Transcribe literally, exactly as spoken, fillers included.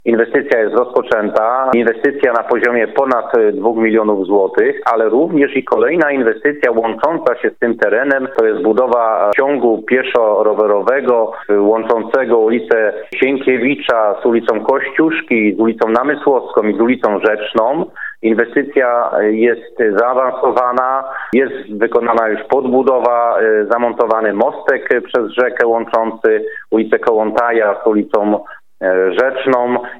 Inwestycja jest rozpoczęta, inwestycja na poziomie ponad dwóch milionów złotych, ale również i kolejna inwestycja łącząca się z tym terenem, to jest budowa ciągu pieszo-rowerowego łączącego ulicę Sienkiewicza z ulicą Kościuszki, z ulicą Namysłowską i z ulicą Rzeczną. Inwestycja jest zaawansowana, jest wykonana już podbudowa, zamontowany mostek przez rzekę łączący ulicę Kołłątaja z ulicą Rzeczną